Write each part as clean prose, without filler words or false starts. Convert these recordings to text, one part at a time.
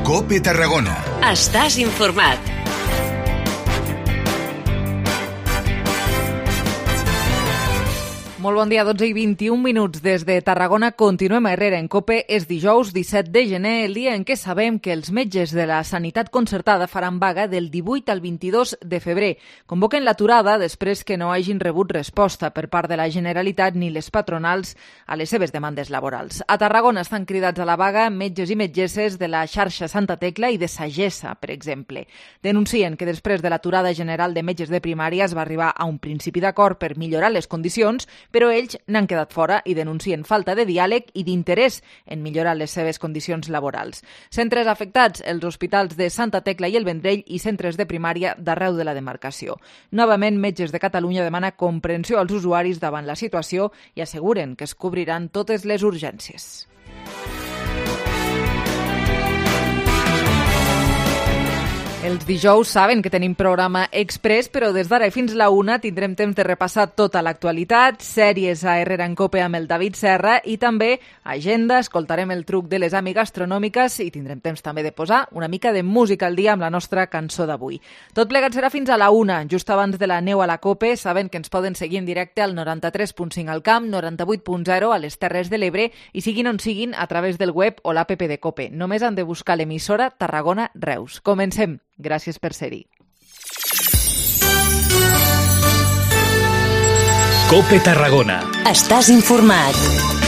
COPE Tarragona. Estàs informat. Molt bon dia, 12 i 21 minuts des de Tarragona. Continuem a Herrera en COPE. És dijous 17 de gener, el dia en què sabem que els metges de la sanitat concertada faran vaga del 18 al 22 de febrer. Convoquen l'aturada després que no hagin rebut resposta per part de la Generalitat ni les patronals a les seves demandes laborals. A Tarragona estan cridats a la vaga metges i metgesses de la xarxa Santa Tecla i de Sagessa, per exemple. Denuncien que després de l'aturada general de metges de primària es va arribar a un principi d'acord per millorar les condicions, però ells n'han quedat fora i denuncien falta de diàleg i d'interès en millorar les seves condicions laborals. Centres afectats, els hospitals de Santa Tecla i el Vendrell i centres de primària d'arreu de la demarcació. Novament, Metges de Catalunya demana comprensió als usuaris davant la situació i asseguren que es cobriran totes les urgències. Els dijous saben que tenim programa express, però des d'ara fins la 1 tindrem temps de repassar tota l'actualitat, sèries a Herrera en COPE amb el David Serra i també agenda, escoltarem el truc de les AMI gastronòmiques i tindrem temps també de posar una mica de música al dia amb la nostra cançó d'avui. Tot plegat serà fins a la 1, just abans de la neu a la COPE. Saben que ens poden seguir en directe al 93.5 al Camp, 98.0 a les Terres de l'Ebre i siguin on siguin a través del web o l'APP de COPE. Només han de buscar l'emissora Tarragona Reus. Comencem. Gràcies per ser-hi. COPE Tarragona. Estàs informat.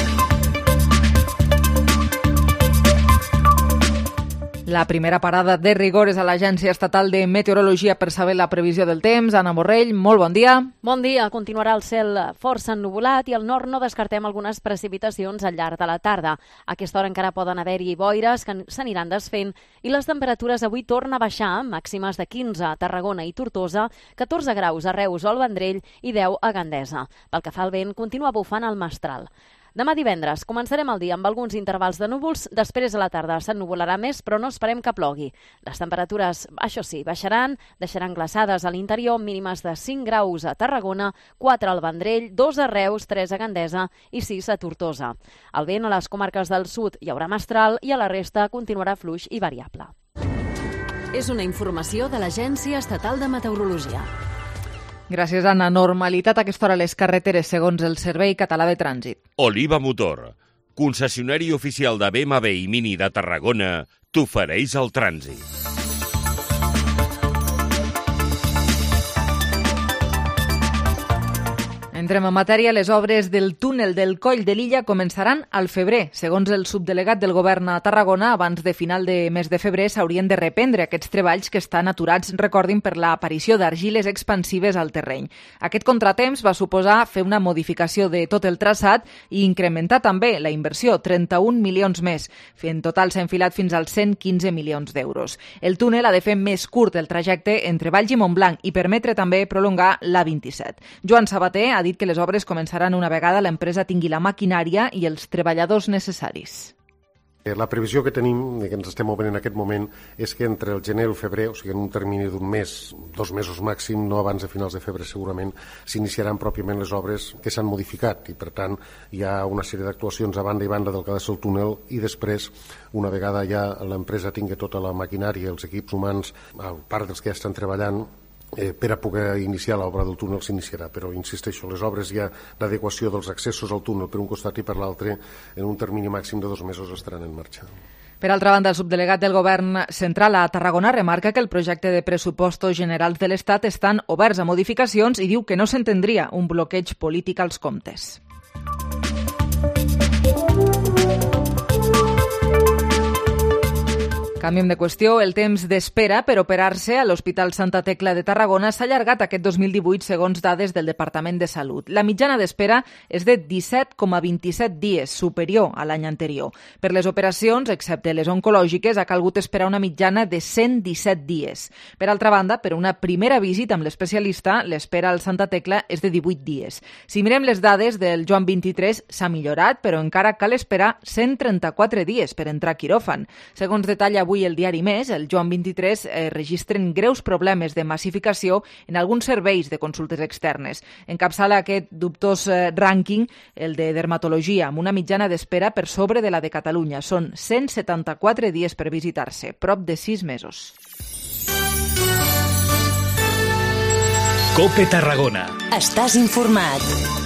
La primera parada de rigor és a l'Agència Estatal de Meteorologia per saber la previsió del temps. Anna Morrell, molt bon dia. Bon dia. Continuarà el cel força ennuvolat i al nord no descartem algunes precipitacions al llarg de la tarda. A aquesta hora encara poden haver-hi boires que s'aniran desfent i les temperatures avui tornen a baixar, màximes de 15 a Tarragona i Tortosa, 14 graus a Reus o al Vendrell i 10 a Gandesa. Pel que fa al vent, continua bufant el mestral. Demà divendres començarem el dia amb alguns intervals de núvols, després a la tarda s'ennuvolarà més, però no esperem que plogui. Les temperatures, això sí, baixaran, deixaran glaçades a l'interior, mínimes de 5 graus a Tarragona, 4 al Vendrell, 2 a Reus, 3 a Gandesa i 6 a Tortosa. El vent a les comarques del sud hi haurà mestral i a la resta continuarà fluix i variable. És una informació de l'Agència Estatal de Meteorologia. Gràcies, Anna. Normalitat a aquesta hora a les carreteres, segons el Servei Català de Trànsit. Oliva Motor, concessionari oficial de BMW i Mini de Tarragona, t'ofereix el trànsit. Entrem en matèria. Les obres del túnel del Coll de l'Illa començaran al febrer. Segons el subdelegat del govern a Tarragona, abans de final de mes de febrer s'haurien de reprendre aquests treballs que estan aturats, recordin, per l'aparició d'argiles expansives al terreny. Aquest contratemps va suposar fer una modificació de tot el traçat i incrementar també la inversió, 31 milions més. En total s'ha enfilat fins als 115 milions d'euros. El túnel ha de fer més curt el trajecte entre Valls i Montblanc i permetre també prolongar l'A27. Joan Sabater ha dit que les obres començaran una vegada l'empresa tingui la maquinària i els treballadors necessaris. La previsió que tenim, que ens estem movent en aquest moment, és que entre el gener i el febrer, o sigui, en un termini d'un mes, 2 mesos màxim, no abans de finals de febrer segurament, s'iniciaran pròpiament les obres que s'han modificat i, per tant, hi ha una sèrie d'actuacions a banda i banda del que ha de ser el túnel i després, una vegada ja l'empresa tingui tota la maquinària, els equips humans, a part dels que ja estan treballant, per a poder iniciar l'obra del túnel s'iniciarà, però insisteixo, les obres ja d'adequació dels accessos al túnel per un costat i per l'altre en un termini màxim de 2 mesos estaran en marxa. Per altra banda, el subdelegat del govern central a Tarragona remarca que el projecte de pressupostos generals de l'Estat estan oberts a modificacions i diu que no s'entendria un bloqueig polític als comptes. Canviem de qüestió. El temps d'espera per operar-se a l'Hospital Santa Tecla de Tarragona s'ha allargat aquest 2018 segons dades del Departament de Salut. La mitjana d'espera és de 17,27 dies, superior a l'any anterior. Per les operacions, excepte les oncològiques, ha calgut esperar una mitjana de 117 dies. Per altra banda, per una primera visita amb l'especialista, l'espera al Santa Tecla és de 18 dies. Si mirem les dades del Joan 23, s'ha millorat, però encara cal esperar 134 dies per entrar a quiròfan. Segons detalla avui el diari Més, el Joan 23, registren greus problemes de massificació en alguns serveis de consultes externes. Encapçala aquest dubtós rànquing el de dermatologia, amb una mitjana d'espera per sobre de la de Catalunya. Són 174 dies per visitar-se, prop de 6 mesos. COPE Tarragona. Estàs informat.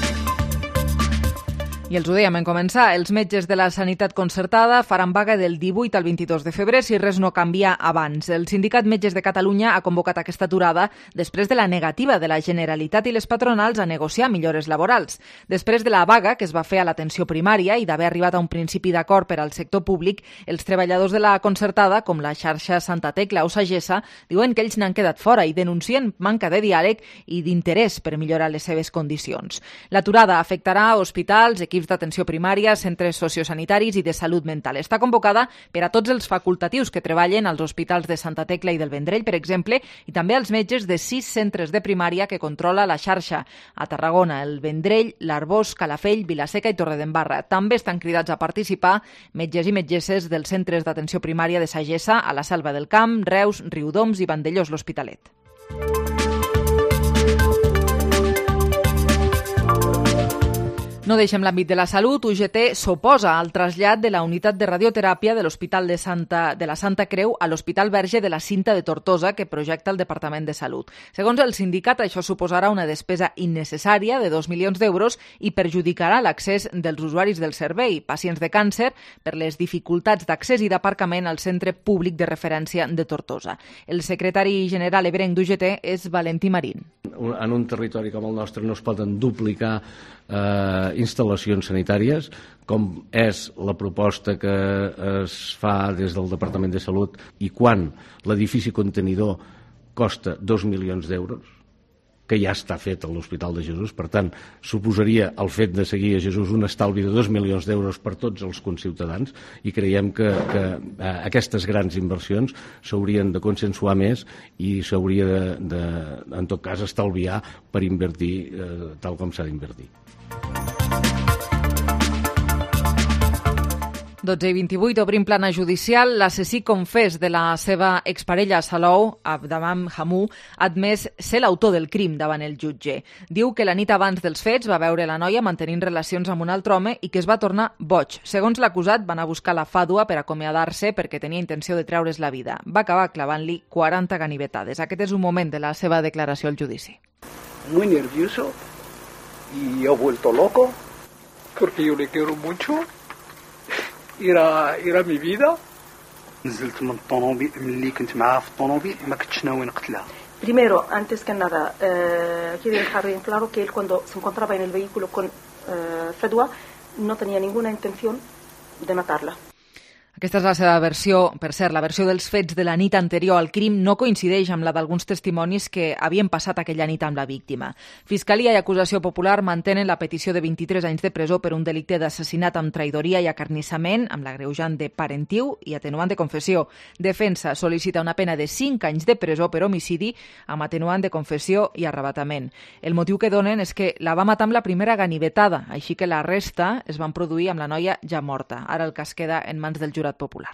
I els ho dèiem en començar, els metges de la sanitat concertada faran vaga del 18 al 22 de febrer si res no canvia abans. El Sindicat Metges de Catalunya ha convocat aquesta aturada després de la negativa de la Generalitat i les patronals a negociar millores laborals. Després de la vaga que es va fer a l'atenció primària i d'haver arribat a un principi d'acord per al sector públic, els treballadors de la concertada, com la xarxa Santa Tecla o Sagessa, diuen que ells n'han quedat fora i denuncien manca de diàleg i d'interès per millorar les seves condicions. L'aturada afectarà hospitals, equips d'atenció primària, centres sociosanitaris i de salut mental. Està convocada per a tots els facultatius que treballen als hospitals de Santa Tecla i del Vendrell, per exemple, i també als metges de 6 centres de primària que controla la xarxa. A Tarragona, el Vendrell, l'Arboç, Calafell, Vilaseca i Torredembarra. També estan cridats a participar metges i metgesses dels centres d'atenció primària de Sagessa, a la Selva del Camp, Reus, Riudoms i Vandellós, l'Hospitalet. No deixem l'àmbit de la salut. UGT s'oposa al trasllat de la unitat de radioteràpia de l'Hospital de la Santa Creu a l'Hospital Verge de la Cinta de Tortosa que projecta el Departament de Salut. Segons el sindicat, això suposarà una despesa innecessària de 2 milions d'euros i perjudicarà l'accés dels usuaris del servei, pacients de càncer, per les dificultats d'accés i d'aparcament al centre públic de referència de Tortosa. El secretari general ebrenc d'UGT és Valentí Marín. En un territori com el nostre no es poden duplicar instal·lacions sanitàries, com és la proposta que es fa des del Departament de Salut, i quan l'edifici contenidor costa 2 milions d'euros, que ja està fet a l'Hospital de Jesús. Per tant, suposaria el fet de seguir a Jesús un estalvi de 2 milions d'euros per tots els conciutadans, i creiem que aquestes grans inversions s'haurien de consensuar més i s'hauria de, en tot cas, estalviar per invertir tal com s'ha d'invertir. 12:28, obrim plana judicial. L'assassí confés de la seva exparella a Salou, Abdamam Hamou, ha admès ser l'autor del crim davant el jutge. Diu que la nit abans dels fets va veure la noia mantenint relacions amb un altre home i que es va tornar boig. Segons l'acusat, van a buscar la fàdua per acomiadar-se perquè tenia intenció de treure's la vida. Va acabar clavant-li 40 ganivetades. Aquest és un moment de la seva declaració al judici. Muy nervioso y he vuelto loco porque yo le quiero mucho. Era mi vida. نزلت من الطوموبيل ملي كنت معاها في الطوموبيل ما كنتش ناوي نقتلها. Primero, antes que nada, quiero dejar bien claro que él cuando se encontraba en el vehículo con Fadwa no tenía ninguna intención de matarla. Aquesta és la seva versió. Per cert, la versió dels fets de la nit anterior al crim no coincideix amb la d'alguns testimonis que havien passat aquella nit amb la víctima. Fiscalia i acusació popular mantenen la petició de 23 anys de presó per un delicte d'assassinat amb traïdoria i acarnissament, amb l'agreujant de parentiu i atenuant de confessió. Defensa sol·licita una pena de 5 anys de presó per homicidi amb atenuant de confessió i arrabatament. El motiu que donen és que la va matar amb la primera ganivetada, així que la resta es van produir amb la noia ja morta. Ara el cas queda en mans del jurat popular.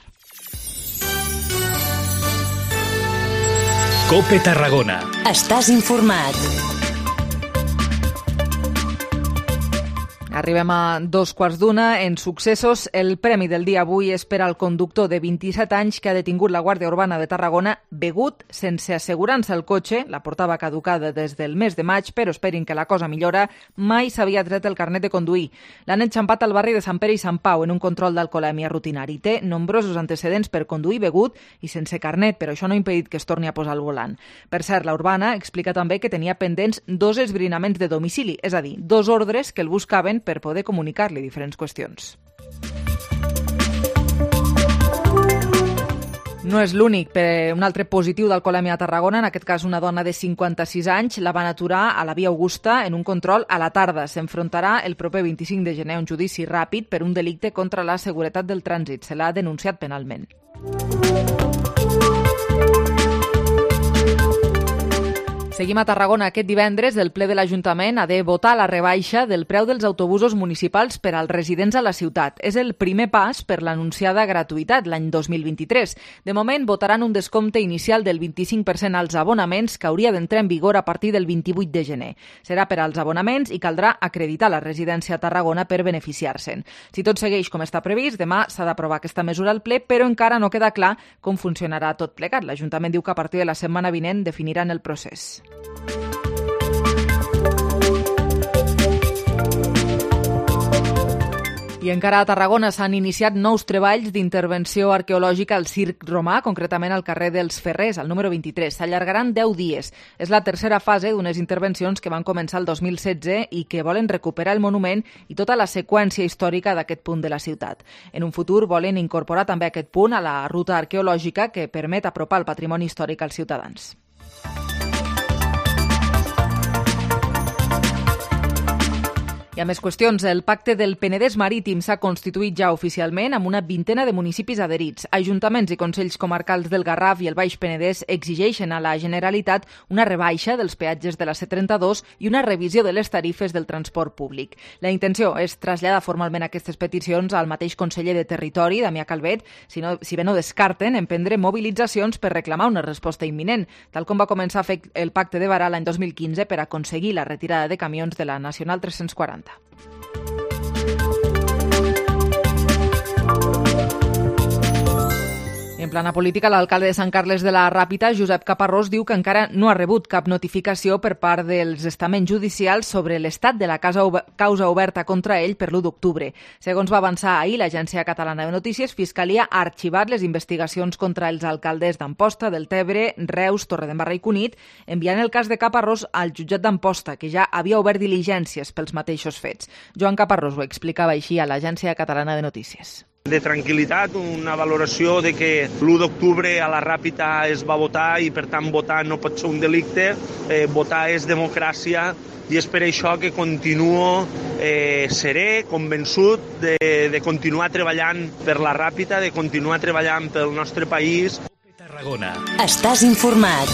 COPE Tarragona. Estàs informat. Arribem a 2:15. En successos, el premi del dia avui és per al conductor de 27 anys que ha detingut la Guàrdia Urbana de Tarragona begut sense assegurança al cotxe. La portava caducada des del mes de maig, però esperin que la cosa millora. Mai s'havia tret el carnet de conduir. L'han enxampat al barri de Sant Pere i Sant Pau en un control d'alcoholèmia rutinari. Té nombrosos antecedents per conduir begut i sense carnet, però això no ha impedit que es torni a posar al volant. Per cert, la Urbana explica també que tenia pendents 2 esbrinaments de domicili, és a dir, 2 ordres que el buscaven per poder comunicar-li diferents qüestions. No és l'únic. Un altre positiu d'alcoholèmia a Tarragona, en aquest cas una dona de 56 anys, la van aturar a la Via Augusta en un control a la tarda. S'enfrontarà el proper 25 de gener a un judici ràpid per un delicte contra la seguretat del trànsit. Se l'ha denunciat penalment. Seguim a Tarragona. Aquest divendres el ple de l'Ajuntament ha de votar la rebaixa del preu dels autobusos municipals per als residents a la ciutat. És el primer pas per l'anunciada gratuïtat l'any 2023. De moment votaran un descompte inicial del 25% als abonaments que hauria d'entrar en vigor a partir del 28 de gener. Serà per als abonaments i caldrà acreditar la residència a Tarragona per beneficiar-se'n. Si tot segueix com està previst, demà s'ha d'aprovar aquesta mesura al ple, però encara no queda clar com funcionarà tot plegat. L'Ajuntament diu que a partir de la setmana vinent definiran el procés. I encara a Tarragona s'han iniciat nous treballs d'intervenció arqueològica al Circ Romà, concretament al carrer dels Ferrers, al número 23. S'allargaran 10 dies. És la tercera fase d'unes intervencions que van començar el 2016 i que volen recuperar el monument i tota la seqüència històrica d'aquest punt de la ciutat. En un futur volen incorporar també aquest punt a la ruta arqueològica que permet apropar el patrimoni històric als ciutadans. Hi ha més qüestions. El Pacte del Penedès Marítim s'ha constituït ja oficialment amb una vintena de municipis adherits. Ajuntaments i consells comarcals del Garraf i el Baix Penedès exigeixen a la Generalitat una rebaixa dels peatges de la C32 i una revisió de les tarifes del transport públic. La intenció és traslladar formalment aquestes peticions al mateix conseller de Territori, Damià Calvet, si bé no descarten emprendre mobilitzacions per reclamar una resposta imminent, tal com va començar a fer el Pacte de Barà l'any 2015 per aconseguir la retirada de camions de la Nacional 340. En plana política, l'alcalde de Sant Carles de la Ràpita, Josep Caparrós, diu que encara no ha rebut cap notificació per part dels estaments judicials sobre l'estat de la causa oberta contra ell per l'1 d'octubre. Segons va avançar ahir l'Agència Catalana de Notícies, Fiscalia ha arxivat les investigacions contra els alcaldes d'Amposta, Deltebre, Reus, Torredembarra i Cunit, enviant el cas de Caparrós al jutjat d'Amposta, que ja havia obert diligències pels mateixos fets. Joan Caparrós ho explicava així a l'Agència Catalana de Notícies. De tranquil·litat, una valoració de que l'1 d'octubre a la Ràpita es va votar i per tant votar no pot ser un delicte, votar és democràcia i és per això que continuo serè, convençut de continuar treballant per la Ràpita, de continuar treballant pel nostre país. Tarragona. Estàs informat.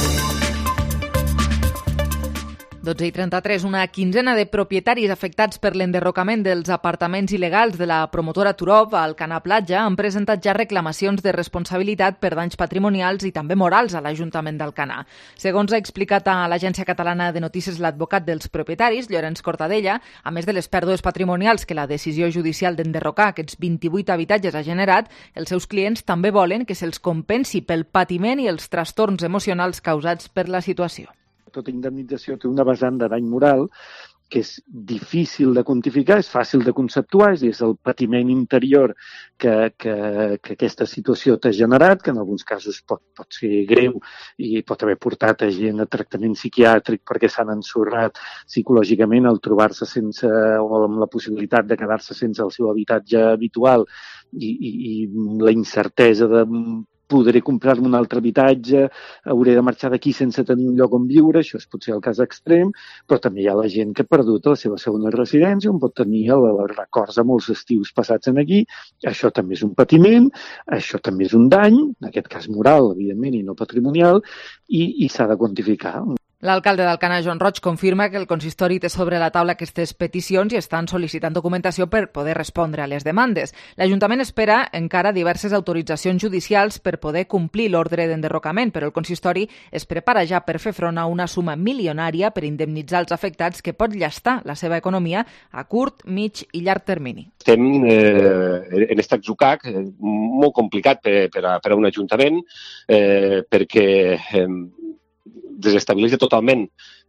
12:33, una quinzena de propietaris afectats per l'enderrocament dels apartaments il·legals de la promotora Turov al Canà Platja han presentat ja reclamacions de responsabilitat per danys patrimonials i també morals a l'Ajuntament d'Alcanar. Segons ha explicat a l'Agència Catalana de Notícies l'advocat dels propietaris, Llorenç Cortadella, a més de les pèrdues patrimonials que la decisió judicial d'enderrocar aquests 28 habitatges ha generat, els seus clients també volen que se'ls compensi pel patiment i els trastorns emocionals causats per la situació. Tota indemnització té una vessant de dany moral que és difícil de quantificar, és fàcil de conceptuar, és el patiment interior que aquesta situació t'ha generat, que en alguns casos pot ser greu i pot haver portat a gent a tractament psiquiàtric perquè s'han ensorrat psicològicament al trobar-se sense, o amb la possibilitat de quedar-se sense el seu habitatge habitual i la incertesa de podré comprar-me un altre habitatge, hauré de marxar d'aquí sense tenir un lloc on viure, això és potser el cas extrem, però també hi ha la gent que ha perdut la seva segona residència, on pot tenir els records de molts estius passats en aquí, això també és un patiment, això també és un dany, en aquest cas moral, evidentment, i no patrimonial, i s'ha de quantificar. L'alcalde d'Alcanar, Joan Roig, confirma que el consistori té sobre la taula aquestes peticions i estan sol·licitant documentació per poder respondre a les demandes. L'Ajuntament espera encara diverses autoritzacions judicials per poder complir l'ordre d'enderrocament, però el consistori es prepara ja per fer front a una suma milionària per indemnitzar els afectats que pot llastar la seva economia a curt, mig i llarg termini. Estem en aquest atzucac molt complicat per a un ajuntament perquè desestabilitza totalment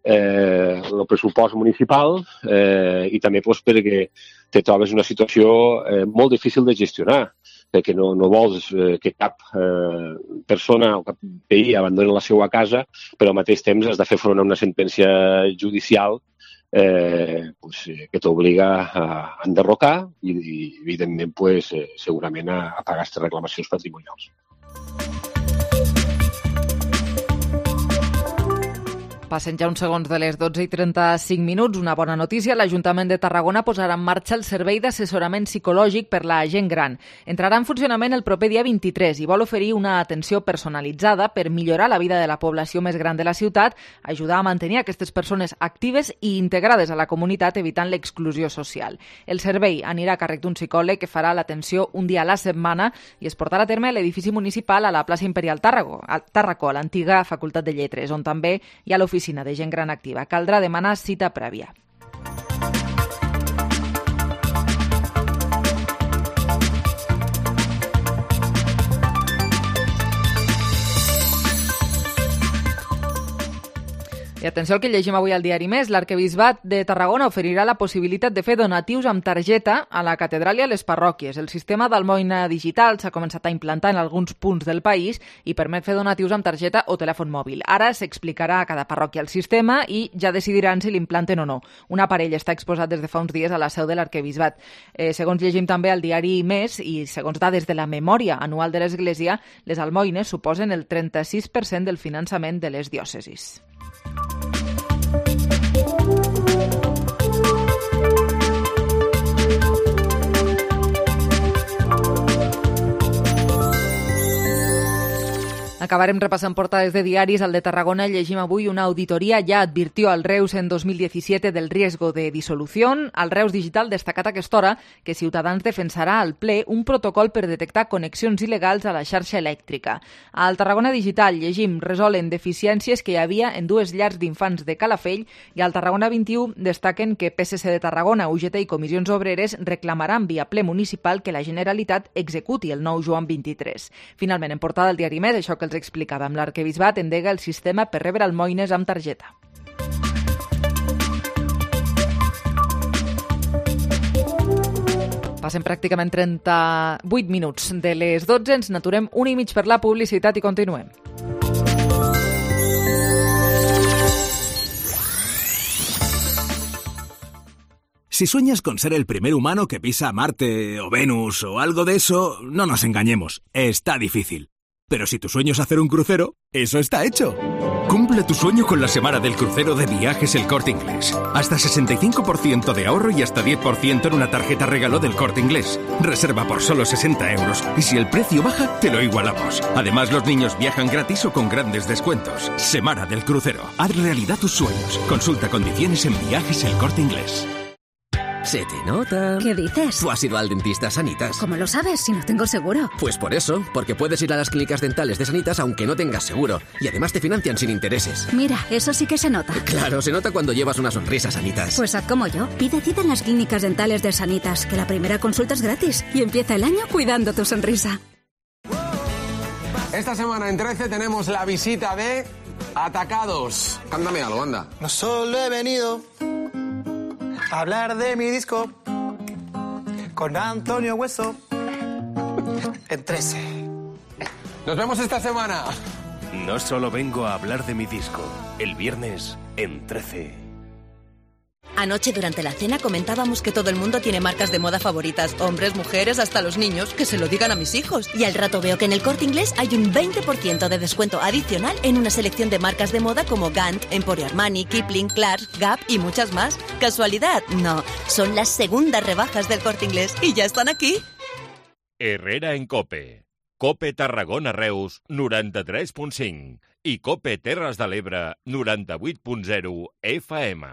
el pressupost municipal i també perquè te trobes una situació molt difícil de gestionar, perquè no vols que cap persona o cap veí abandoni la seva casa, però al mateix temps has de fer front a una sentència judicial que t'obliga a enderrocar i evidentment segurament a pagar aquestes reclamacions patrimonials. Passen ja uns segons de les 12:35. Una bona notícia, l'Ajuntament de Tarragona posarà en marxa el servei d'assessorament psicològic per la gent gran. Entrarà en funcionament el proper dia 23 i vol oferir una atenció personalitzada per millorar la vida de la població més gran de la ciutat, ajudar a mantenir aquestes persones actives i integrades a la comunitat, evitant l'exclusió social. El servei anirà a càrrec d'un psicòleg que farà l'atenció un dia a la setmana i es portarà a terme a l'edifici municipal a la plaça Imperial Tàrraco, a l'antiga Facultat de Lletres, on també hi ha l'oficina de gent gran activa. Caldrà demanar cita prèvia. I atenció al que llegim avui al diari Més. L'Arquebisbat de Tarragona oferirà la possibilitat de fer donatius amb targeta a la catedral i a les parròquies. El sistema d'almoina digital s'ha començat a implantar en alguns punts del país i permet fer donatius amb targeta o telèfon mòbil. Ara s'explicarà a cada parròquia el sistema i ja decidiran si l'implanten o no. Un aparell està exposat des de fa uns dies a la seu de l'Arquebisbat. Segons llegim també al diari Més i segons dades de la memòria anual de l'Església, les almoines suposen el 36% del finançament de les diòcesis. Acabarem repassant portades de diaris. Al de Tarragona llegim avui: una auditoría ya advirtió al Reus en 2017 del riesgo de disolución. Al Reus Digital destacat a aquesta hora que Ciutadans defensarà al ple un protocol per detectar connexions il·legals a la xarxa elèctrica. Al Tarragona Digital llegim: resolen deficiències que hi havia en dues llars d'infants de Calafell, i al Tarragona 21 destaquen que PSC de Tarragona, UGT i Comissions Obreres reclamaran via ple municipal que la Generalitat executi el nou Joan 23. Finalment, en portada al diari Més, això que els explicàvem, l'Arquebisbat endega el sistema per rebre almoines amb targeta. Passen pràcticament 38 minuts de les 12, ens n'aturem 1 i mig per la publicitat i continuem. Si sueñas con ser el primer humano que pisa Marte o Venus o algo de eso, no nos engañemos, está difícil. Pero si tu sueño es hacer un crucero, eso está hecho. Cumple tu sueño con la semana del crucero de Viajes El Corte Inglés. Hasta 65% de ahorro y hasta 10% en una tarjeta regalo del Corte Inglés. Reserva por solo 60 euros y si el precio baja, te lo igualamos. Además, los niños viajan gratis o con grandes descuentos. Semana del crucero. Haz realidad tus sueños. Consulta condiciones en Viajes El Corte Inglés. Se te nota. ¿Qué dices? ¿Tú has ido al dentista Sanitas? ¿Cómo lo sabes si no tengo seguro? Pues por eso, porque puedes ir a las clínicas dentales de Sanitas aunque no tengas seguro. Y además te financian sin intereses. Mira, eso sí que se nota. Claro, se nota cuando llevas una sonrisa, Sanitas. Pues haz como yo. Pide cita en las clínicas dentales de Sanitas, que la primera consulta es gratis. Y empieza el año cuidando tu sonrisa. Esta semana en 13 tenemos la visita de Atacados. Cántame algo, anda. No solo he venido a hablar de mi disco con Antonio Hueso en 13. Nos vemos esta semana. No solo vengo a hablar de mi disco. El viernes en 13. Anoche durante la cena comentábamos que todo el mundo tiene marcas de moda favoritas, hombres, mujeres, hasta los niños, que se lo digan a mis hijos. Y al rato veo que en El Corte Inglés hay un 20% de descuento adicional en una selección de marcas de moda como Gant, Emporio Armani, Kipling, Clarks, Gap y muchas más. ¿Casualidad? No, son las segundas rebajas del Corte Inglés y ya están aquí. Herrera en COPE. COPE Tarragona Reus 93.5 i COPE Terres de l'Ebre 98.0 FM.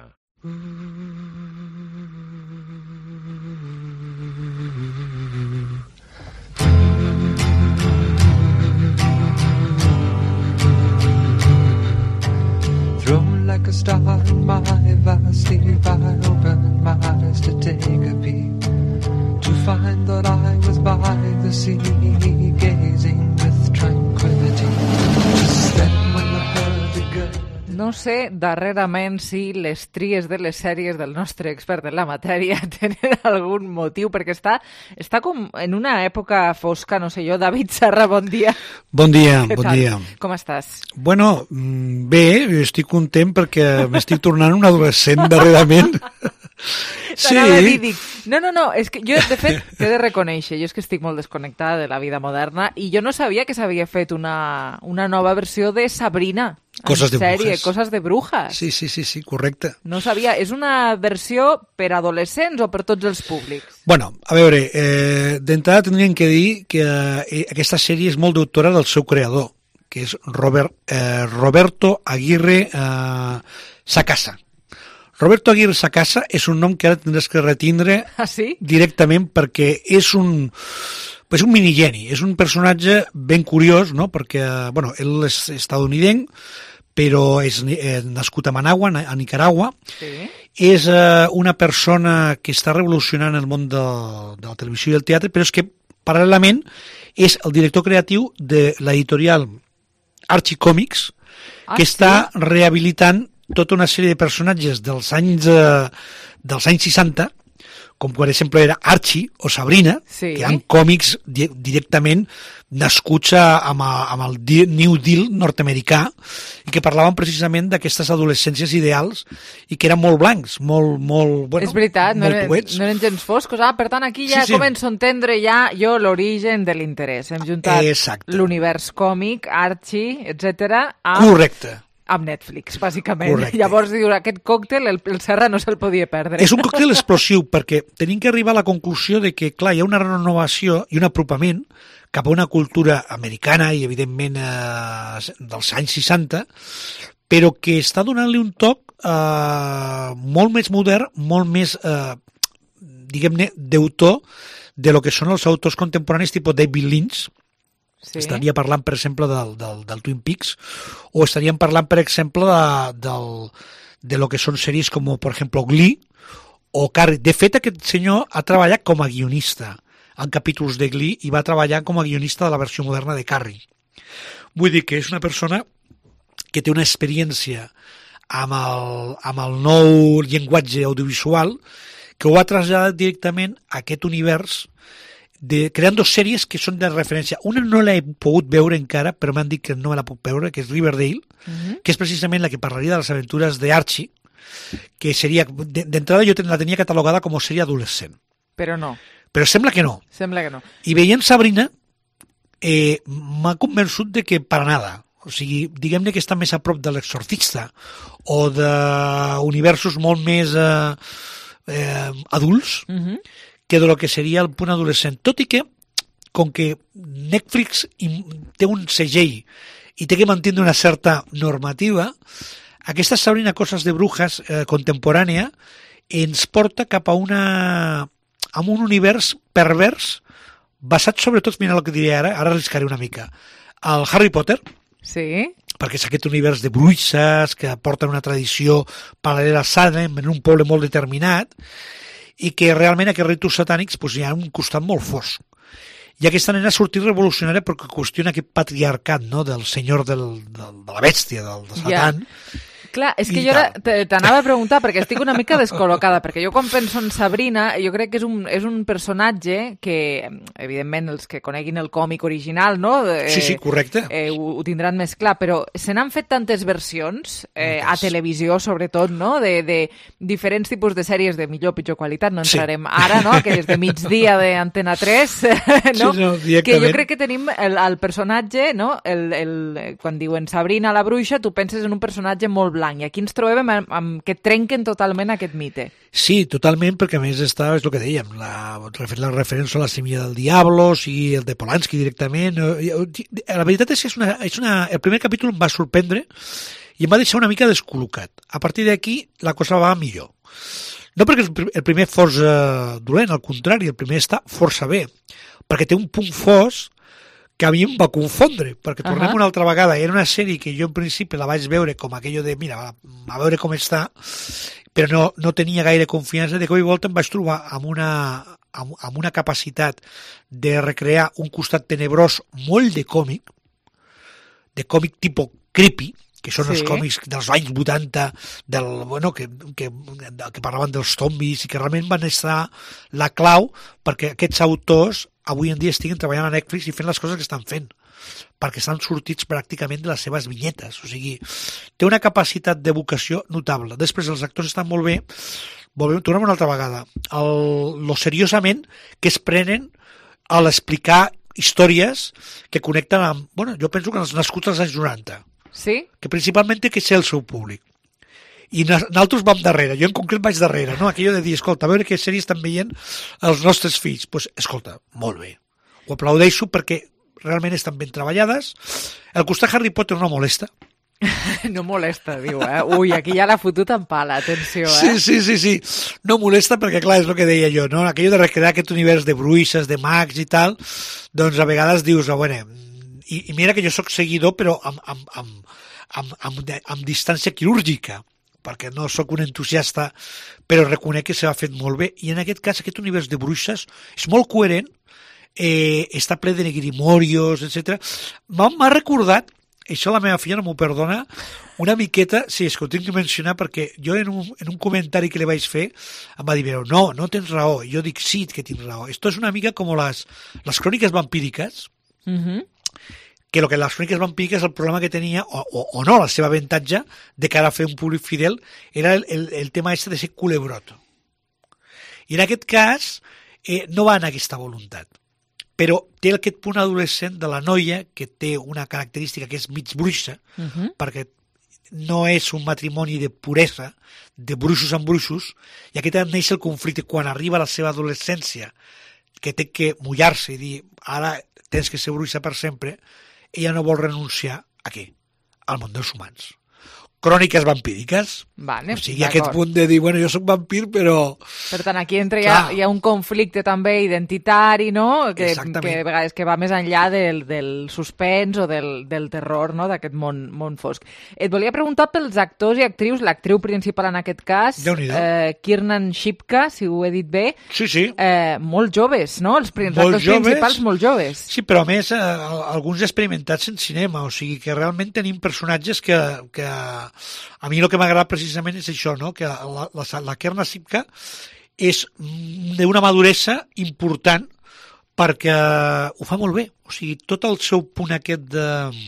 Thrown like a star in my vast sleep, I opened my eyes to take a peek, to find that I was by the sea, gazing with tranquility. Just then when the hurdy-gurdy. No sé darrerament si les tries de les sèries del nostre expert en la matèria tenen algun motiu, perquè està com en una època fosca, no sé jo. David Serra, bon dia. Bon dia, bon dia. Com estàs? Bueno, bé, estic content perquè m'estic tornant un adolescent darrerament. T'anava a dir, dic, no, és que jo, de fet, t'he de reconèixer, jo és que estic molt desconnectada de la vida moderna i jo no sabia que s'havia fet una nova versió de Sabrina. Coses de brujas. Coses de brujas. Sí, correcte. No sabia. És una versió per adolescents o per tots els públics? Bueno, a veure, d'entrada tindríem que dir que aquesta sèrie és molt d'autora del seu creador, que és Roberto Aguirre Sacasa. Roberto Aguirre Sacasa és un nom que ara tindràs que retindre directament perquè és un minigeni, és un personatge ben curiós, no? Perquè ell és estadounidenc, però és nascut a Managua, a Nicaragua. Sí. És una persona que està revolucionant el món de la televisió i el teatre, però és que, paral·lelament, és el director creatiu de l'editorial Archie Comics, que està rehabilitant tota una sèrie de personatges dels anys 60, com per exemple era Archie o Sabrina, que eren còmics directament nascuts amb el New Deal nord-americà i que parlaven precisament d'aquestes adolescències ideals i que eren molt blancs, molt és veritat, no eren gens foscos. Per tant, aquí ja començo a entendre jo l'origen de l'interès. Hem juntat l'univers còmic, Archie, etc. Correcte. Amb Netflix, bàsicament. Correcte. Llavors, diu, aquest còctel, el Serra no se'l podia perdre. És un còctel explosiu, perquè tenim que arribar a la conclusió de que, clar, hi ha una renovació i un apropament cap a una cultura americana i, evidentment, dels anys 60, però que està donant-li un toc molt més modern, molt més, diguem-ne, d'autor de lo que són els autors contemporanis tipus David Lynch. Estaria parlant, per exemple, del Twin Peaks, o estaríem parlant, per exemple, de lo que són sèries com, per exemple, Glee o Carrie. De fet, aquest senyor ha treballat com a guionista en capítols de Glee i va treballar com a guionista de la versió moderna de Carrie. Vull dir que és una persona que té una experiència amb el nou llenguatge audiovisual que ho ha traslladat directament a aquest univers creant dos sèries que són de referència. Una no l'he pogut veure encara, però m'han dit que no me la puc veure, que és Riverdale, que és precisament la que parlaria de les aventures d'Archie, que seria, d'entrada jo la tenia catalogada com a sèrie adolescent. Però no. Però sembla que no. Sembla que no. I veient Sabrina, m'ha convençut de que para nada. O sigui, diguem-ne que està més a prop de l'Exorcista o d'universos molt més adults, que de lo que seria el punt adolescent. Tot i que, com que Netflix té un segell i té que mantenir una certa normativa, aquesta Sabrina Coses de Brujas contemporània ens porta cap a un univers pervers basat sobretot, mira el que diré ara arriscaré una mica, al Harry Potter, perquè és aquest univers de bruixes que porten una tradició paral·lela a Salem en un poble molt determinat, i que realment aquests ritus satànics hi ha un costat molt fosc. I aquesta nena ha sortit revolucionària perquè qüestiona aquest patriarcat, no?, del senyor de la bèstia, del Satan. Clar, és que jo t'anava a preguntar, perquè estic una mica descol·locada, perquè jo quan penso en Sabrina, jo crec que és un personatge que, evidentment, els que coneguin el còmic original, no? Sí, correcte. Ho tindran més clar, però se n'han fet tantes versions, a televisió sobretot, no?, de diferents tipus de sèries de millor o pitjor qualitat, no entrarem ara, no?, aquelles de migdia d'Antena 3, no? Que jo crec que tenim el personatge, no?, quan diuen Sabrina la bruixa, tu penses en un personatge molt blanc, i aquí ens trobem amb que trenquen totalment aquest mite. Sí, totalment, perquè a més és el que dèiem, la referència a la Semilla del Diablo, i el de Polanski directament. La veritat és que el primer capítol em va sorprendre i em va deixar una mica descol·locat. A partir d'aquí la cosa va millor. No perquè el primer fos dolent, al contrari, el primer està força bé, perquè té un punt fos que a mi em va confondre, perquè tornem una altra vegada, era una sèrie que jo en principi la vaig veure com aquello de, mira, a veure com està, però no tenia gaire confiança, de cop i volta em vaig trobar amb una capacitat de recrear un costat tenebrós molt de còmic tipus creepy, que són els còmics dels anys 80, que parlaven dels zombis i que realment van estar la clau perquè aquests autors avui en dia estiguen treballant a Netflix i fent les coses que estan fent, perquè estan sortits pràcticament de les seves vinyetes. O sigui, té una capacitat d'evocació notable. Després els actors estan molt bé, tornem una altra vegada, lo seriosament que es prenen a l'explicar històries que connecten amb... Bueno, jo penso que els nascuts als anys 90. Sí? Que principalment té que ser el seu públic. I nosaltres vam darrere, jo en concret vaig darrere, no? Aquello de dir, escolta, a veure què sèries estan veient els nostres fills. Doncs, escolta, molt bé. Ho aplaudeixo perquè realment estan ben treballades. El costat Harry Potter no molesta. No molesta, diu, eh? Ui, aquí ja l'ha fotut en pala, atenció, eh? Sí. No molesta perquè, clar, és el que deia jo, no? Aquello de recrear aquest univers de bruixes, de mags i tal, doncs a vegades dius, bueno, i mira que jo sóc seguidor, però amb distància quirúrgica, perquè no sóc un entusiasta, però reconec que s'ha fet molt bé. I en aquest cas, aquest univers de bruixes és molt coherent, està ple de negrimorios, etc. M'ha recordat, això la meva filla no m'ho perdona, una miqueta, sí, és que ho tinc que mencionar perquè jo en un comentari que li vaig fer em va dir, no tens raó. Jo dic, sí que tinc raó. Esto és una mica com les cròniques vampíriques, que lo que les cròniques vampíriques, el problema que tenia, o no, la seva avantatge de cara a fer un públic fidel, era el tema de ser culebrot. I en aquest cas no va en aquesta voluntat, però té aquest punt adolescent de la noia que té una característica que és mig bruixa, perquè no és un matrimoni de puresa, de bruixos amb bruixos, i aquí neix el conflicte quan arriba a la seva adolescència, que té que mullar-se i dir, ara tens que ser bruixa per sempre. Ella no vol renunciar a què? Al món dels humans. Cròniques vampíriques. Vale, o sigui, aquest punt de dir, bueno, jo soc vampir, però... Per tant, aquí entra hi ha un conflicte també identitari, no? Que a vegades que va més enllà del suspens o del terror, no? D'aquest món fosc. Et volia preguntar pels actors i actrius, l'actriu principal en aquest cas, Kiernan Shipka, si ho he dit bé. Sí. Molt joves, no? Els actors principals molt joves. Sí, però a més, alguns experimentats en cinema, o sigui que realment tenim personatges que a mi el que m'agrada precisament és això, no? Que la Kiernan Shipka és d'una maduresa important perquè ho fa molt bé. O sigui, tot el seu punt aquest de,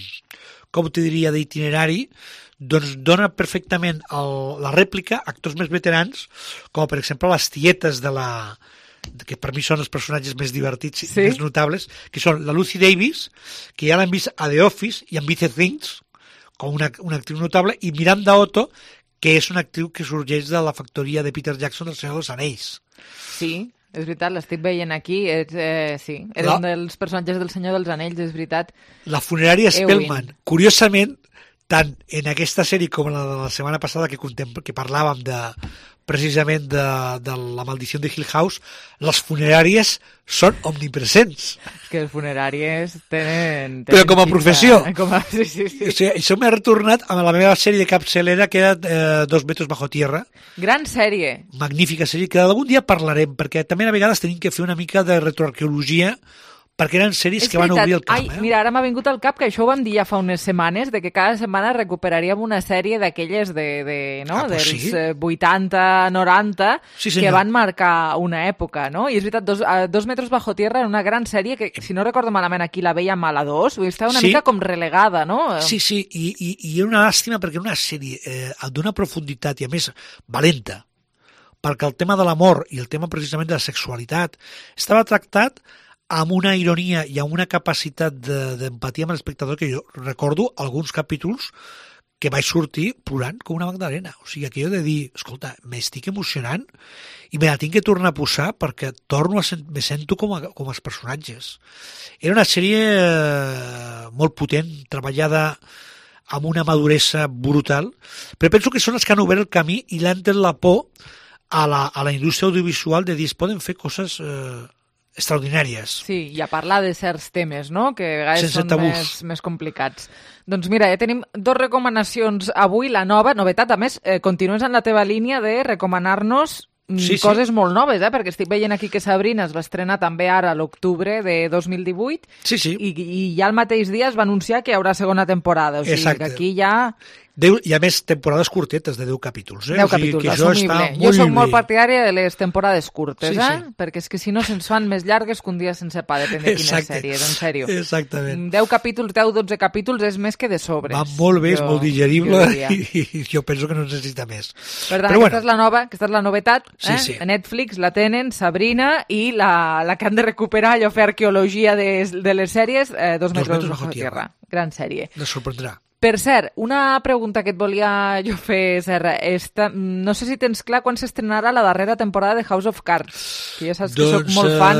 com t'ho diria, d'itinerari, doncs dona perfectament la rèplica a actors més veterans, com per exemple les tietes que per mi són els personatges més divertits i més notables, que són la Lucy Davis, que ja l'hem vist a The Office i en Better Things, com una actriu notable, i Miranda Otto, que és una actriu que sorgeix de la factoria de Peter Jackson del Senyor dels Anells. Sí, és veritat, l'estic veient aquí. Era un dels personatges del Senyor dels Anells, és veritat. La funerària Spellman, curiosament, tant en aquesta sèrie com en la de la setmana passada que parlàvem precisament de la maldició de Hill House, les funeràries són omnipresents. Que els funeraris tenen però com a professió. Sí. O sigui, això m'ha retornat a la meva sèrie de capçalera que era 2 metros bajo tierra. Gran sèrie. Magnífica sèrie, que algun dia parlarem, perquè també a vegades tenim que fer una mica de retroarqueologia, perquè eren sèries que van obrir el camp. Mira, ara m'ha vingut al cap que això ho vam dir ja fa unes setmanes, de que cada setmana recuperaríem una sèrie d'aquelles dels 80, 90, que van marcar una època, no? I és veritat, 2 metros bajo tierra era una gran sèrie que, si no recordo malament, aquí la veiem a la 2, estava una mica com relegada, no? Sí, i era una làstima perquè era una sèrie d'una profunditat i, a més, valenta, perquè el tema de l'amor i el tema precisament de la sexualitat estava tractat amb una ironia i amb una capacitat d'empatia amb l'espectador que jo recordo alguns capítols que vaig sortir plorant com una magdalena. O sigui, aquello de dir, escolta, m'estic emocionant i me la tinc que tornar a posar perquè me sento com els personatges. Era una sèrie molt potent, treballada amb una maduresa brutal, però penso que són els que han obert el camí i l'han tret la por a la indústria audiovisual de dir, es poden fer coses extraordinàries. Sí, i a parlar de certs temes, no?, que a vegades són més complicats. Doncs mira, ja tenim 2 recomanacions avui. La novetat, a més, continues en la teva línia de recomanar-nos coses molt noves, perquè estic veient aquí que Sabrina es va estrenar també ara a l'octubre de 2018 i ja el mateix dia es va anunciar que hi haurà segona temporada, o sigui que aquí ja... I a més, temporades curtetes de 10 capítols. 10 capítols, assumible. Jo soc molt partidària de les temporades curtes, perquè és que si no se'ns fan més llargues que un dia sense pa, depèn de quines sèries, en sèrio. Exactament. 10 capítols, 10-12 capítols és més que de sobres. Va molt bé, és molt digerible i jo penso que no necessita més. Per tant, aquesta és la novetat. A Netflix la tenen, Sabrina, i la que han de recuperar, allò fer arqueologia de les sèries, 2 metres bajo tierra. Gran sèrie. Les sorprendrà. Per cert, una pregunta que et volia jo fer, Serra. No sé si tens clar quan s'estrenarà la darrera temporada de House of Cards, que ja saps que soc molt fan.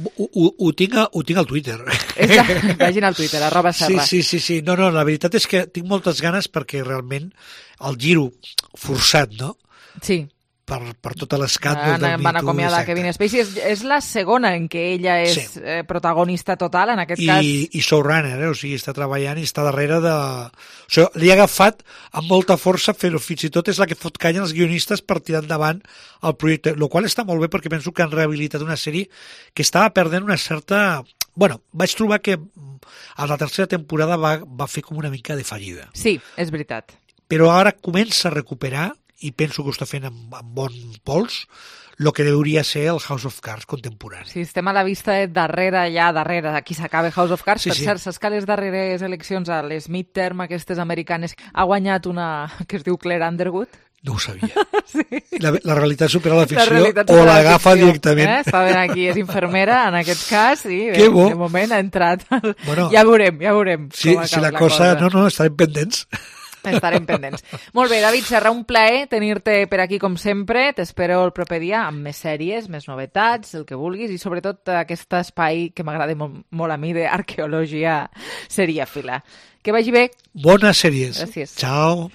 Ho tinc al Twitter. Vagin al Twitter, @Serra. Sí. No, la veritat és que tinc moltes ganes perquè realment el giro forçat, no? Sí. Per tot l'escàndol del Me Too. Van acomiadar Kevin Spacey. És la segona en què ella és protagonista total, en aquest cas. I showrunner, o sigui, està treballant i està darrere de... O sigui, li ha agafat amb molta força, però fins i tot és la que fot canya als guionistes per tirar endavant el projecte, el qual està molt bé perquè penso que han rehabilitat una sèrie que estava perdent una certa... Bueno, vaig trobar que a la tercera temporada va fer com una mica de fallida. Sí, és veritat. Però ara comença a recuperar i penso que ho està fent amb bon pols, el que hauria ser el House of Cards contemporani. Sí, estem a la vista de darrere, aquí s'acaba House of Cards. Per cert, saps que a les darreres eleccions, a les midterm, aquestes americanes, ha guanyat una que es diu Claire Underwood? No ho sabia. Sí. La realitat supera la ficció o l'agafa directament. Està ben aquí, és infermera en aquest cas i de moment ha entrat. Bueno, ja veurem si la cosa... No, estarem pendents. Estarem pendents. Molt bé, David Serra, un plaer tenir-te per aquí com sempre. T'espero el proper dia amb més sèries, més novetats, el que vulguis i sobretot aquest espai que m'agrada molt a mi d'arqueologia serièfila. Que vagi bé. Bones sèries. Gràcies. Ciao.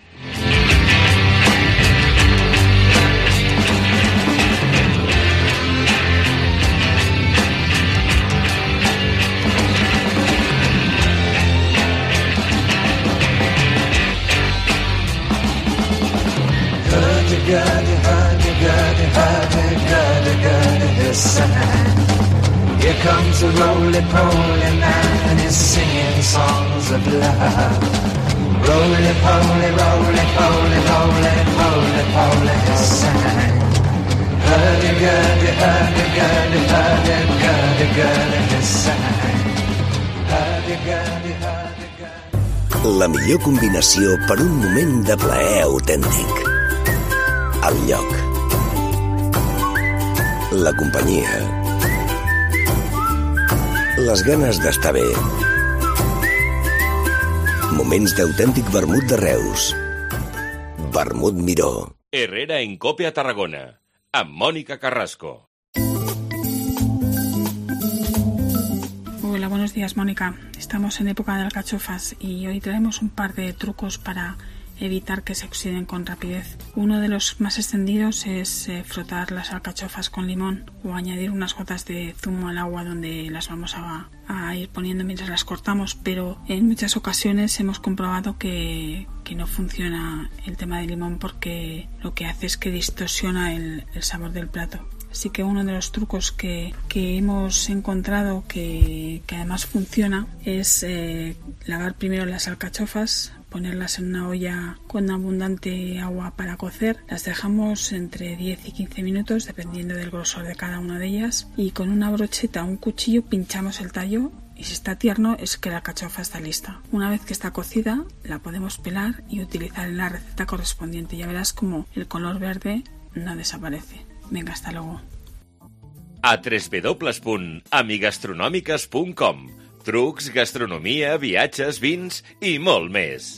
Here comes a roly-poly man and he's singing songs of love. Roly-poly, roly-poly, roly-poly, he sang. Hurdy-gurdy, hurdy-gurdy, hurdy-gurdy, he sang. Hurdy-gurdy, hurdy-gurdy. La millor combinació per un moment de plaer autèntic. El lloc. La companyia. Les ganes d'estar bé. Moments d'autèntic vermut de Reus. Vermut Miró. Herrera en Cope a Tarragona, amb Mónica Carrasco. Hola, buenos días, Mónica. Estamos en época de alcachofas y hoy traemos un par de trucos para evitar que se oxiden con rapidez. Uno de los más extendidos es frotar las alcachofas con limón o añadir unas gotas de zumo al agua donde las vamos a ir poniendo mientras las cortamos, pero en muchas ocasiones hemos comprobado que no funciona el tema del limón porque lo que hace es que distorsiona el sabor del plato. Así que uno de los trucos que hemos encontrado que además funciona es lavar primero las alcachofas, ponerlas en una olla con abundante agua para cocer, las dejamos entre 10 y 15 minutos dependiendo del grosor de cada una de ellas y con una brocheta o un cuchillo pinchamos el tallo y si está tierno es que la alcachofa está lista. Una vez que está cocida la podemos pelar y utilizar en la receta correspondiente. Ya verás como el color verde no desaparece. Venga, hasta luego. A www.amigastronòmiques.com. Trucs, gastronomia, viatges, vins i molt més.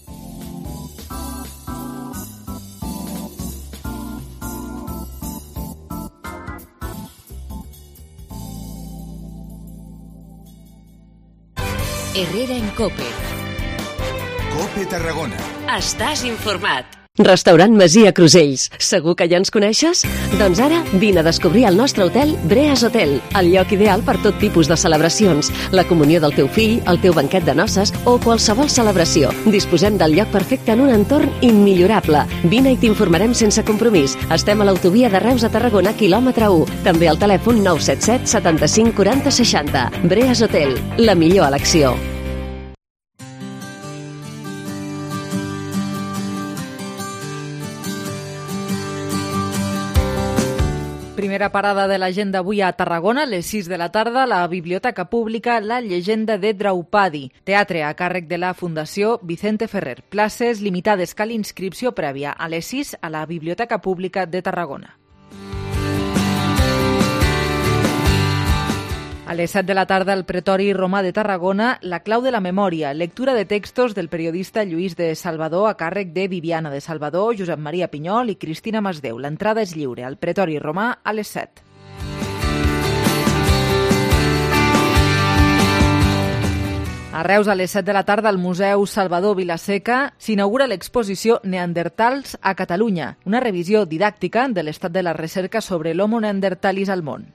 Herrera en Cope. Cope Tarragona. Estàs informat. Restaurant Masia Crusells. Segur que ja ens coneixes? Doncs ara vine a descobrir el nostre hotel Breas Hotel, el lloc ideal per tot tipus de celebracions, la comunió del teu fill, el teu banquet de noces o qualsevol celebració. Disposem del lloc perfecte en un entorn immillorable. Vine i t'informarem sense compromís. Estem a l'autovia de Reus a Tarragona, quilòmetre 1. També al telèfon 977 75 40 60. Breas Hotel, la millor elecció. Primera parada de l'agenda avui a Tarragona, a les 6 de la tarda, la Biblioteca Pública La llegenda de Draupadi. Teatre a càrrec de la Fundació Vicente Ferrer. Places limitades, cal inscripció prèvia. A les 6 a la Biblioteca Pública de Tarragona. A les 7 de la tarda, al Pretori Romà de Tarragona, La clau de la memòria, lectura de textos del periodista Lluís de Salvador a càrrec de Viviana de Salvador, Josep Maria Pinyol i Cristina Masdeu. L'entrada és lliure al Pretori Romà a les 7. A Reus, a les 7 de la tarda, al Museu Salvador Vilaseca, s'inaugura l'exposició Neandertals a Catalunya, una revisió didàctica de l'estat de la recerca sobre l'Homo neandertalis al món.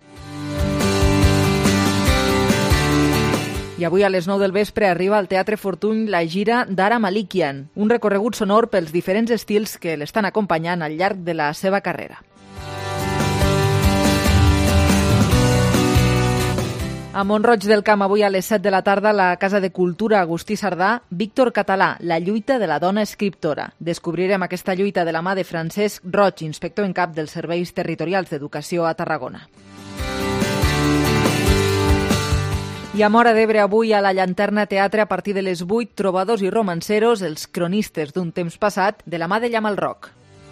I avui a les 9 del vespre arriba al Teatre Fortuny la gira d'Ara Malikian, un recorregut sonor pels diferents estils que l'estan acompanyant al llarg de la seva carrera. A Mont-roig del Camp, avui a les 7 de la tarda, a la Casa de Cultura Agustí Sardà, Víctor Català, la lluita de la dona escriptora. Descobrirem aquesta lluita de la mà de Francesc Roig, inspector en cap dels Serveis Territorials d'Educació a Tarragona. I a Móra d'Ebre avui a la Llanterna Teatre a partir de les 8, Trobadors i romanceros, els cronistes d'un temps passat, de la mà de Llamal Roc.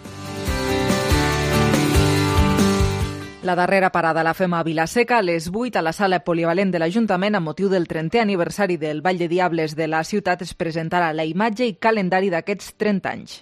La darrera parada la fem a Vilaseca a les 8 a la sala polivalent de l'Ajuntament amb motiu del 30è aniversari del Ball de Diables de la ciutat es presentarà la imatge i calendari d'aquests 30 anys.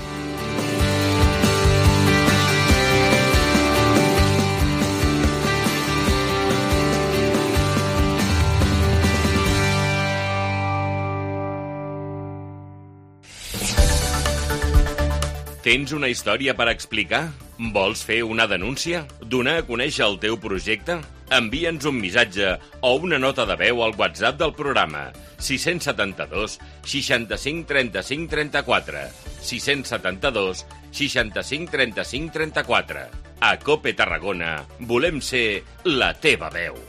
Tens una història per explicar? Vols fer una denúncia? Donar a conèixer el teu projecte? Envia'ns un missatge o una nota de veu al WhatsApp del programa 672 65 35 34 672 65 35 34. A COPE Tarragona volem ser la teva veu.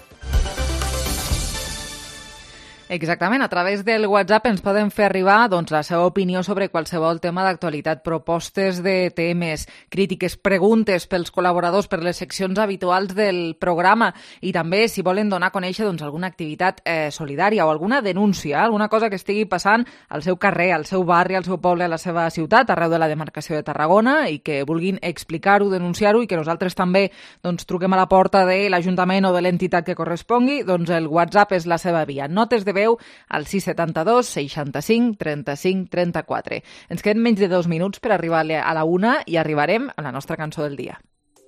Exactament, a través del WhatsApp ens poden fer arribar la seva opinió sobre qualsevol tema d'actualitat, propostes de temes, crítiques, preguntes pels col·laboradors, per les seccions habituals del programa i també si volen donar a conèixer alguna activitat solidària o alguna denúncia, alguna cosa que estigui passant al seu carrer, al seu barri, al seu poble, a la seva ciutat, arreu de la demarcació de Tarragona i que vulguin explicar-ho, denunciar-ho i que nosaltres també truquem a la porta de l'Ajuntament o de l'entitat que correspongui, el WhatsApp és la seva via. Notes de al 672 65 35 34. Ens queden menys de 2 minuts per arribar a la 1 i arribarem a la nostra cançó del dia.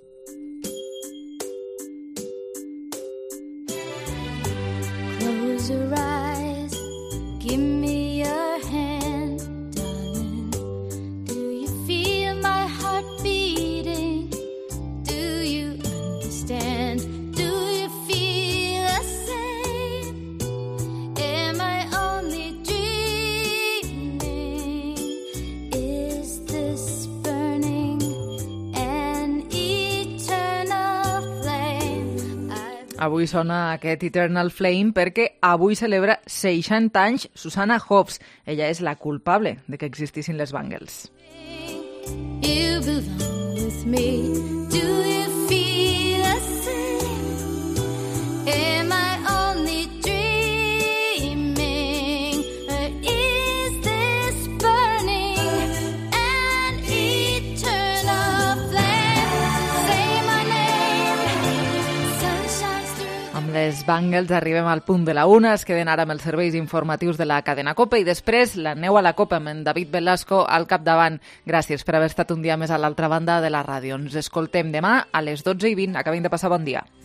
Close your eyes, give me your hand, darling. Do you feel my heart beating? Do you understand? Do you feel the same? Am I only dreaming? Is this burning an eternal flame? Avui sona aquest Eternal Flame perquè avui celebra 60 anys Susanna Hoffs. Ella és la culpable de que existissin les Bangles. You belong with me. Do you feel the same? Am I only dreaming? Or is this burning an eternal flame? Say my name. Sun shines through. Amb les Bangles arribem al punt de la 1, es queden ara amb els serveis informatius de la cadena COPE i després l'aneu a la COPE amb en David Velasco al capdavant. Gràcies per haver estat un dia més a l'altra banda de la ràdio. Ens escoltem demà a les 12:20. Acabem de passar bon dia.